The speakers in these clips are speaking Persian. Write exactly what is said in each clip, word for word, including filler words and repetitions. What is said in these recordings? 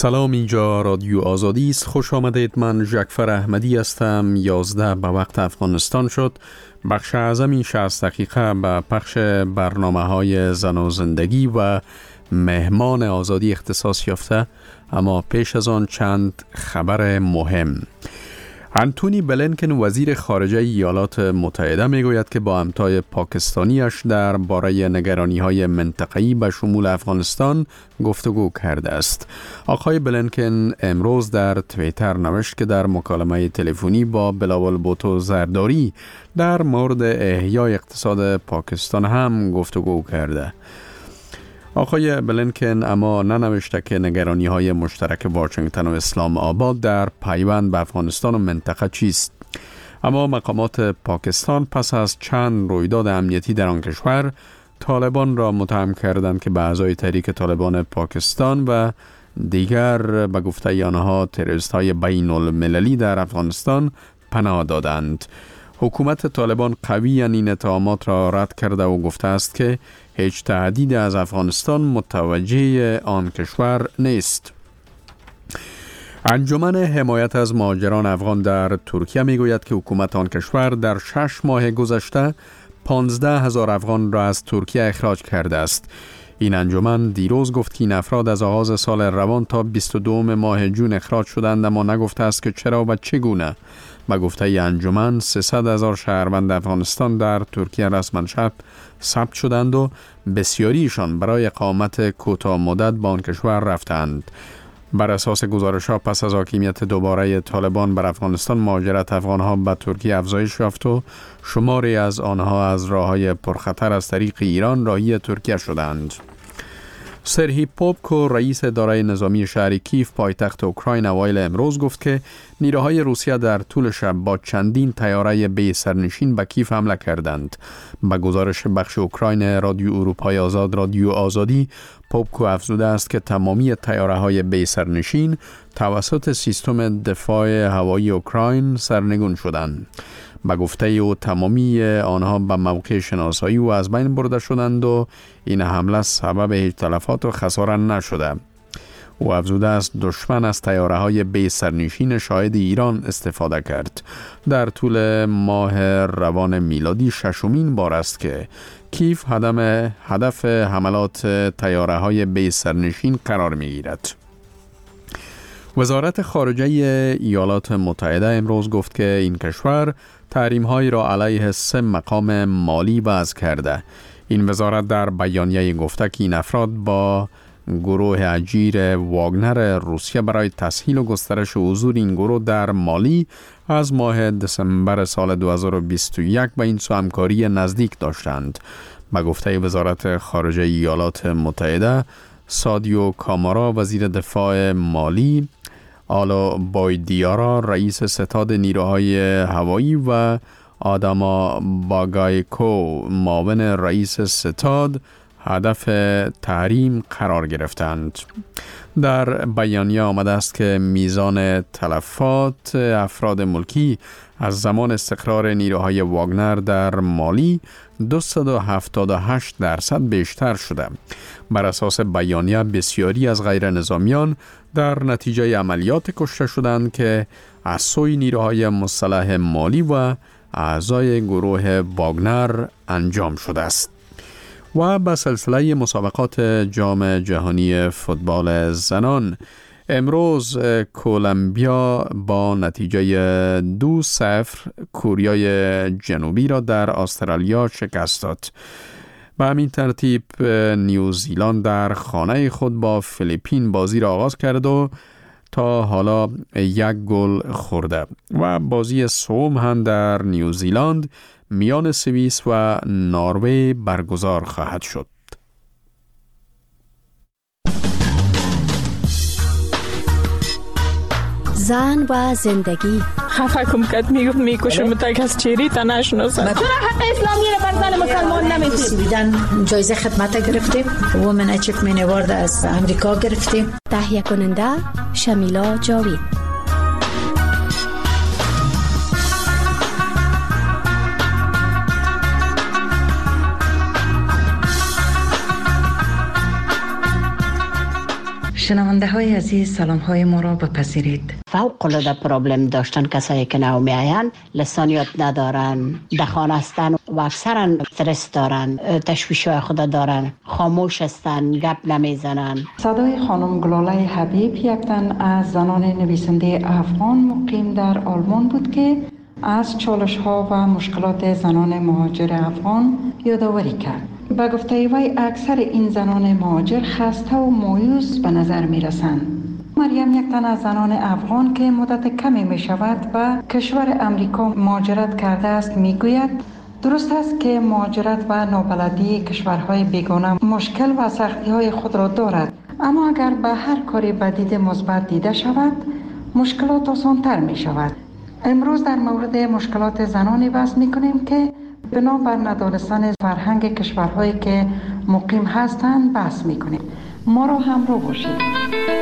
سلام، اینجا رادیو آزادی است. خوش آمدید. من جعفر احمدی هستم. یازده به وقت افغانستان شد. بخش اعظمی شصت دقیقه به پخش برنامه های زن و زندگی و مهمان آزادی اختصاص یافته، اما پیش از آن چند خبر مهم. انتونی بلینکن وزیر خارجه ایالات متحده میگوید که با همتای پاکستانیش در باره نگرانی‌های منطقه‌ای به شمول افغانستان گفتگو کرده است. آقای بلینکن امروز در توییتر نوشت که در مکالمه تلفنی با بلاول بوتو زرداری در مورد احیای اقتصاد پاکستان هم گفتگو کرده. آقای بلینکن اما ننوشته که نگرانی‌های مشترک واشنگتن و اسلام آباد در پیوند به افغانستان و منطقه چیست. اما مقامات پاکستان پس از چند رویداد امنیتی در آن کشور طالبان را متهم کردند که به اعضای تحریک طالبان پاکستان و دیگر به گفته آنها تروریست‌های بین المللی در افغانستان پناه دادند. حکومت طالبان قویاً این اتهامات را رد کرده و گفته است که هیچ تهدید از افغانستان متوجه آن کشور نیست. انجمن حمایت از مهاجران افغان در ترکیه میگوید که حکومت آن کشور در شش ماه گذشته پانزده هزار افغان را از ترکیه اخراج کرده است. این انجمن دیروز گفت که این افراد از آغاز سال روان تا بیست و دوم ماه جون اخراج شدند، اما نگفته است که چرا و چگونه. به گفته ای انجمن سیصد هزار شهروند افغانستان در ترکیه رسما ثبت شدند و بسیاریشان برای اقامت کوتاه مدت به آن کشور رفتند. بر اساس گزارش‌ها پس از حاکمیت دوباره طالبان بر افغانستان، مهاجرت افغان‌ها به ترکیه افزایش یافت و شماری از آنها از راه‌های پرخطر از طریق ایران راهی ترکیه شدند. سرهی پوپکو رئیس اداره نظامی شهر کیف پایتخت اوکراین اوایل امروز گفت که نیروهای روسیه در طول شب با چندین طیاره بی سرنشین به کیف حمله کردند. به گزارش بخش اوکراین رادیو اروپای آزاد رادیو آزادی، پوپکو افزوده است که تمامی طیاره‌های بی سرنشین توسط سیستم دفاع هوایی اوکراین سرنگون شدند. به گفته او تمامی آنها به موقع شناسایی و از بین برده شدند و این حمله سبب هیچ تلفات و خسارت نشده. او افزوده است دشمن از طیاره‌های بی سرنشین شاهد ایران استفاده کرد. در طول ماه روان میلادی ششمین بار است که کیف هدف حملات طیاره‌های بی سرنشین قرار می‌گیرد. وزارت خارجه ایالات متحده امروز گفت که این کشور تحریم‌هایی را علیه سه مقام مالی وضع کرده. این وزارت در بیانیه گفته که این افراد با گروه اجیر واگنر روسیه برای تسهیل و گسترش حضور این گروه در مالی از ماه دسامبر سال دو هزار و بیست و یک به این سو همکاری نزدیک داشتند. به گفته وزارت خارجه ایالات متحده، سادیو کامارا وزیر دفاع مالی، آلو بایدیارا رئیس ستاد نیروهای هوایی و آداما باگایکو معاون رئیس ستاد هدف تحریم قرار گرفتند. در بیانیه آمده است که میزان تلفات افراد ملکی از زمان استقرار نیروهای واگنر در مالی دویست و هفتاد و هشت درصد بیشتر شده. بر اساس بیانیه بسیاری از غیر نظامیان در نتیجه عملیات کشته شدند که از سوی نیروهای مسلح مالی و اعضای گروه واگنر انجام شده است. و به سلسله مسابقات جام جهانی فوتبال زنان، امروز کولومبیا با نتیجه دو صفر کوریای جنوبی را در استرالیا شکست داد. به همین ترتیب نیوزیلند در خانه خود با فیلیپین بازی را آغاز کرد و تا حالا یک گل خورده و بازی سوم هم در نیوزیلند میان سوئیس و نروژ برگزار خواهد شد. زن و زندگی. خفه کم کد میگفت میکشم تا کس چیری تا نشناسن. چرا حق اسلامی را بر زن مسلمان نمیدید؟ بیدن جایزه خدمت گرفتیم، وومن اچیومنت اوارد از امریکا گرفتیم. تهیه کننده شمیلا جاوید. شنونده های عزیز، سلام های ما را بپذیرید. فوق العاده پرابلم داشتن کسایی که نو میاین، لسانیات ندارن، دخانه هستن و اکثرا استرس دارن، تشویش های خود دارن، خاموش هستن، گپ نمیزنن. صدای خانم گلاله حبیب یک تن از زنان نویسنده افغان مقیم در آلمان بود که از چالش ها و مشکلات زنان مهاجر افغان یادآوری کرد. به گفته وی اکثر این زنان مهاجر خسته و مایوس به نظر می رسند. مریم یک تن از زنان افغان که مدت کمی می شود به کشور امریکا مهاجرت کرده است می گوید درست است که مهاجرت و نابلدی کشورهای بیگانه مشکل و سختی های خود را دارد، اما اگر به هر کاری به دید مثبت دیده شود مشکلات آسان تر می شود. امروز در مورد مشکلات زنانی بحث می کنیم که بنابر ندانستن فرهنگ کشورهایی که مقیم هستند بحث می کنیم. ما را همراه باشید.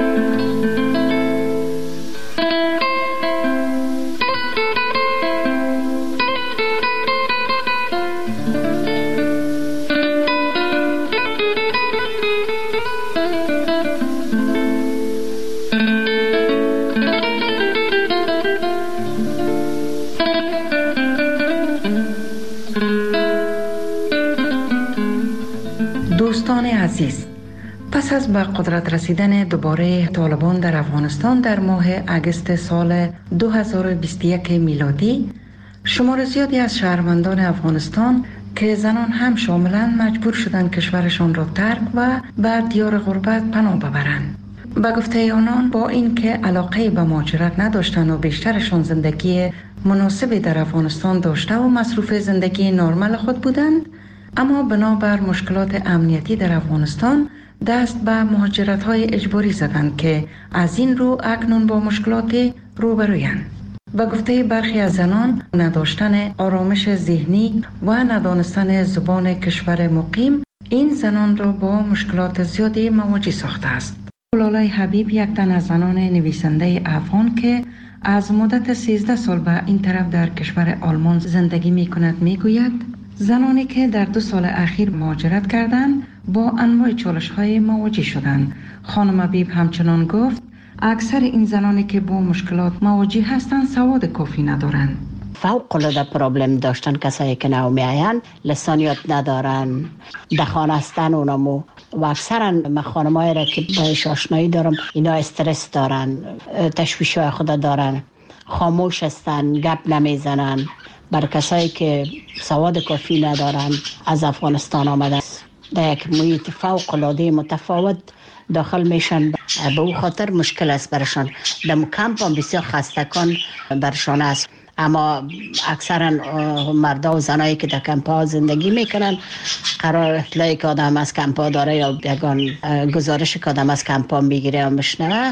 دوستان عزیز، پس از به قدرت رسیدن دوباره طالبان در افغانستان در ماه اگست سال دو هزار و بیست و یک میلادی، شمار زیادی از شهروندان افغانستان که زنان هم شاملند مجبور شدند کشورشان را ترک و به دیار غربت پناه ببرند. به گفته آنان با اینکه علاقه به مهاجرت نداشتند و بیشترشان زندگی مناسبی در افغانستان داشته و مصروف زندگی نرمال خود بودند، اما بنابر مشکلات امنیتی در افغانستان دست به مهاجرت‌های اجباری زدند که از این رو اکنون با مشکلات روبرویند. به گفته برخی از زنان، نداشتن آرامش ذهنی و ندانستن زبان کشور مقیم این زنان را با مشکلات زیادی مواجه ساخته است. گلاله حبیب یک تن از زنان نویسنده افغان که از مدت سیزده سال به این طرف در کشور آلمان زندگی می کند می گوید زنانی که در دو سال اخیر مهاجرت کردند با انواع چالش‌های مواجه شدند. خانم حبیب همچنان گفت اکثر این زنانی که با مشکلات مواجه هستند سواد کافی ندارند. فوق العاده پرابلم داشتن کسایی که نو میاین، لسانیات ندارن، دخانه هستن اونمو و اکثرا من خانمایی را که باش آشنایی دارم اینا استرس دارن، تشویش های خود دارن، خاموش هستن، گپ نمیزنن. بر کسایی که سواد کافی ندارن از افغانستان آمده در یک محیط فوق العاده متفاوت داخل میشن، به او خاطر مشکل است برشان. در کمپ هم بسیار خستگان برشان است، اما اکثرا مردا و زنایی که در کمپ ها زندگی میکنن قرار اطلاعی که آدم از کمپ ها داره یا یگان گزارش که آدم از کمپ ها میگیره و میشنوه،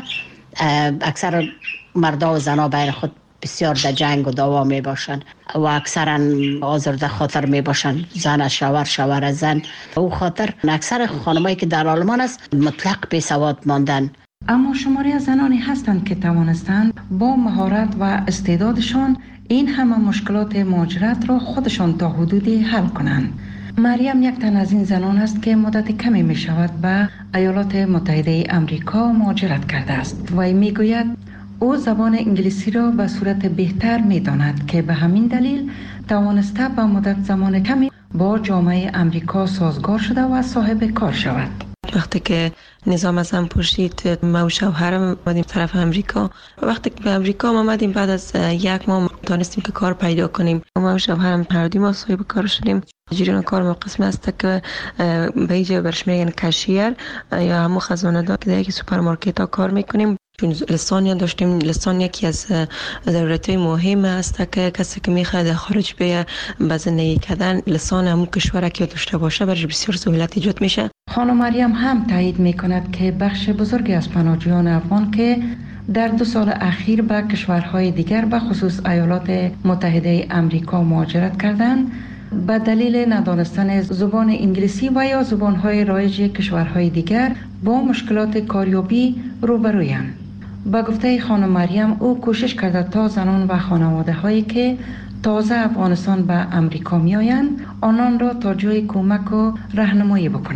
اکثر مردا و زنا بین خود بسیار در جنگ و دعوا می باشن و اکثرا آزرده خاطر می باشن، زن شوهر شوهر زن. او خاطر اکثر خانمایی که در آلمان است مطلق بی سواد ماندن. اما شماری از زنانی هستند که توانستند با مهارت و استعدادشان این همه مشکلات مهاجرت را خودشان تا حدودی حل کنند. مریم یک تن از این زنان است که مدت کمی می شود به ایالات متحده امریکا مهاجرت کرده است و می گوید او زبان انگلیسی را به صورت بهتر می داند که به همین دلیل توانسته به مدت زمان کمی با جامعه امریکا سازگار شده و صاحب کار شود. وقتی که نظام از هم پرسید ما و شوهرم آمدیم طرف امریکا. وقتی که به امریکا آمدیم بعد از یک ماه تونستیم که کار پیدا کنیم. ما و شوهرم هر دو ما صاحب کار شدیم. جریان کار ما قسمی است که به اینجا برش میگن کشیر یا همون خزانه دار که در یک سوپرمارکت ها کار میکنیم. چون لسانی داشتیم، لسان یکی از ضرورت‌های مهم است که کسی که میخواد خارج بیه به زندگی کردن لسان همون کشور که داشته باشه برش بسیار سهولت ایجاد میشه. خانم مریم هم تایید میکند که بخش بزرگی از پناهجویان افغان که در دو سال اخیر به کشورهای دیگر به خصوص ایالات متحده امریکا مهاجرت کردند به دلیل ندانستن زبان انگلیسی و یا زبانهای رایج کشورهای دیگر با مشکلات کاریابی روبرویند. با گفته خانم مریم او کوشش کرده تا زنان و خانواده هایی که تازه افغانستان به امریکا می آیند آنان را تا جای کمک و راهنمایی بکند.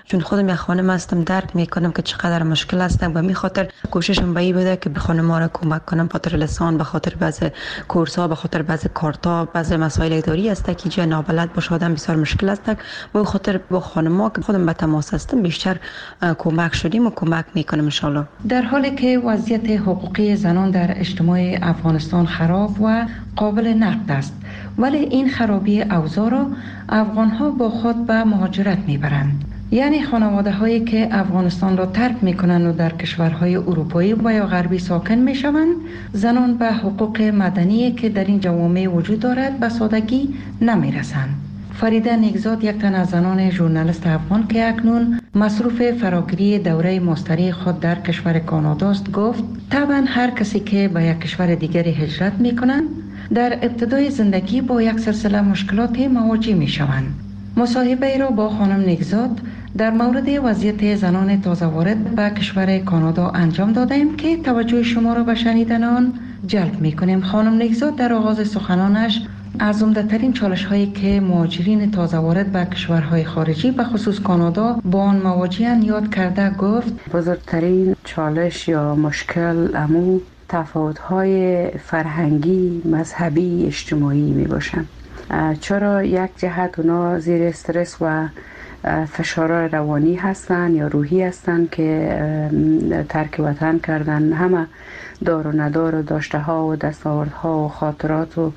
چون خودم یک خانم هستم درک میکنم که چقدر مشکل است. به می خاطر کوششم به این بوده که به خانم‌ها را کمک کنم، به خاطر لسان، به خاطر بعض کورس‌ها، به خاطر بعض کارتا، بعض مسائل اداری است که جای نابلد باشه آدم بسیار مشکل است. به خاطر با خانم‌ها که خودم به تماس هستم بیشتر کمک شدیم و کمک میکنم ان شاء الله. در حالی که وضعیت حقوقی زنان در اجتماع افغانستان خراب و قابل نقد است، ولی این خرابی اوضاع را افغان‌ها با خود به مهاجرت میبرند. یعنی خانواده هایی که افغانستان را ترک میکنند و در کشورهای اروپایی و یا غربی ساکن میشوند، زنان به حقوق مدنی که در این جوامع وجود دارد به سادگی نمیرسند. فریده نیکزاد، یک تن از زنان ژورنالیست افغان که اکنون مصروف فراگیری دوره ماستری خود در کشور کانادا است، گفت طبعا هر کسی که به یک کشور دیگری هجرت میکنند در ابتدای زندگی با یک سلسله مشکلات مواجه میشوند. مصاحبه را با خانم نیکزاد در مورد وضعیت زنان تازه وارد به کشور کانادا انجام دادیم که توجه شما را به شنیدن آن جلب میکنیم. خانم نیکزاد در آغاز سخنانش از عمده‌ترین چالش هایی که مهاجرین تازه وارد به کشورهای خارجی به خصوص کانادا با آن مواجه‌اند یاد کرده گفت بزرگترین چالش یا مشکل امو تفاوت‌های فرهنگی، مذهبی، اجتماعی می باشند. چرا یک جهت اونا زیر استرس و فشار روانی هستن یا روحی هستن که ترک وطن کردن، همه دار و ندار و داشته ها و دستاوردها و خاطرات و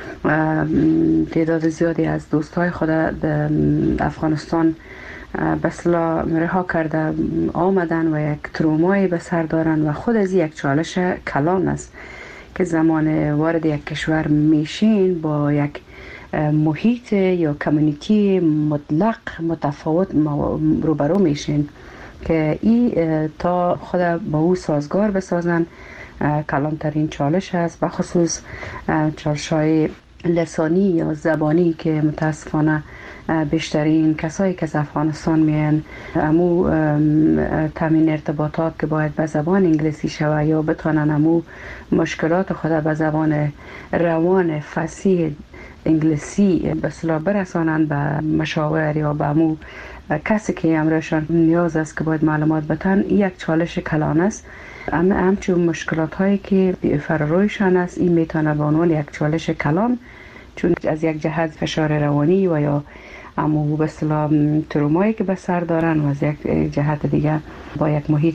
تعداد زیادی از دوستای خود افغانستان به اصطلاح رها کرده آمدن و یک ترومای به سر دارن و خود از یک چالش کلان است که زمان وارد یک کشور میشین با یک محیط یا کمیونیتی مطلق متفاوت روبرو میشین که ای تا خود با او سازگار بسازن کلانترین چالش است، به خصوص چالش های لسانی یا زبانی که متاسفانه بیشترین کسایی که از افغانستان میان امو تامین ارتباطات که باید به زبان انگلیسی شوه یا بتونن امو مشکلات خود به زبان روان فصیح انگلیسی به اصطلاح برسانند به مشاور یا به امو کسی که امرشان نیاز است که باید معلومات بتن، یک چالش کلان است. اما همچون مشکلات هایی که فرارویشان است، این میتونه به عنوان یک چالش کلان، چون از یک جهت فشار روانی و یا امو به اصطلاح ترومایی که به سر دارن و از یک جهت دیگه با یک محیط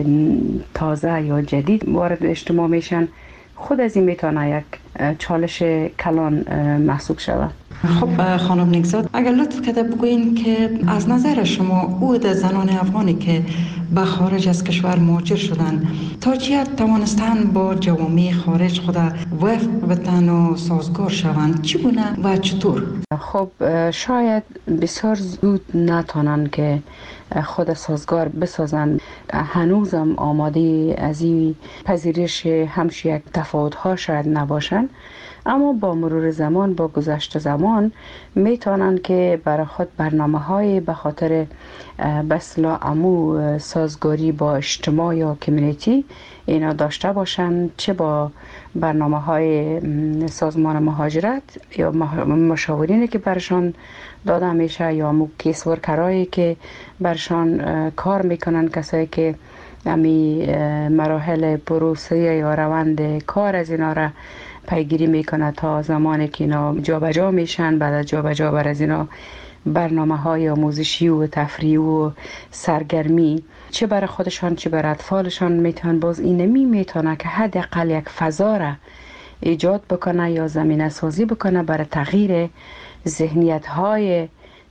تازه یا جدید وارد اجتماع میشن، خود از این میتونه یک چالش کلان محسوب شود. خب خانم نیکزاد، اگر لطف کرده بگوین که از نظر شما عود زنان افغانی که به خارج از کشور مهاجر شدن تا چه حد توانستن با جوامع خارج خود وفق بتن و سازگار شوند، چگونه و چطور؟ خب شاید بسیار زود نتونن که خود سازگار بسازن، هنوزم آماده از این پذیرش همش یک تفاوت ها شاید نباشن، اما با مرور زمان، با گذشت زمان میتونن که برای خود برنامه های به خاطر بسلا امو سازگاری با اجتماع یا کمیونیتی اینا داشته باشن، چه با برنامه های سازمان مهاجرت یا مشاورینی که برشان داده میشه یا امو کیس ورکرایی که برشان کار میکنن، کسایی که امی مراحل پروسه یا روند کار از اینا را پیگیری میکنه تا زمانی که اینا جابجا میشن. بعد از جابجا بر از اینا برنامه های آموزشی و تفریحی و سرگرمی چه برای خودشان چه برای اطفالشان میتونن، باز این نمی میتونه که حداقل یک فضا را ایجاد بکنه یا زمینه سازی بکنه برای تغییر ذهنیت های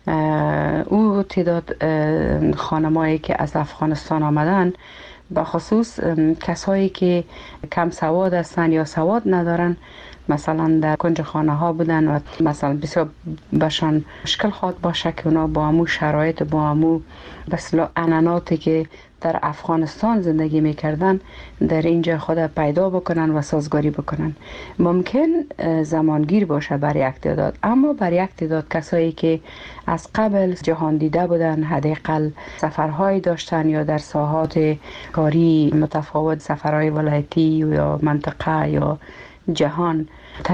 او تعداد خانمایی که از افغانستان آمدن، به خصوص کسایی که کم سواد هستن یا سواد ندارن، مثلا در کنج خانه ها بودن و مثلا بسیار بشان مشکل خواد باشه که اونا با همون شرایط با همون بسیار عنعناتی که در افغانستان زندگی میکردن در اینجا خود پیدا بکنن و سازگاری بکنن. ممکن زمانگیر باشه برای یک تعداد، اما برای یک تعداد کسایی که از قبل جهان دیده بودن، حداقل سفرهایی داشتن یا در ساحات کاری متفاوت، سفرهای ولایتی یا منطقه یا جهان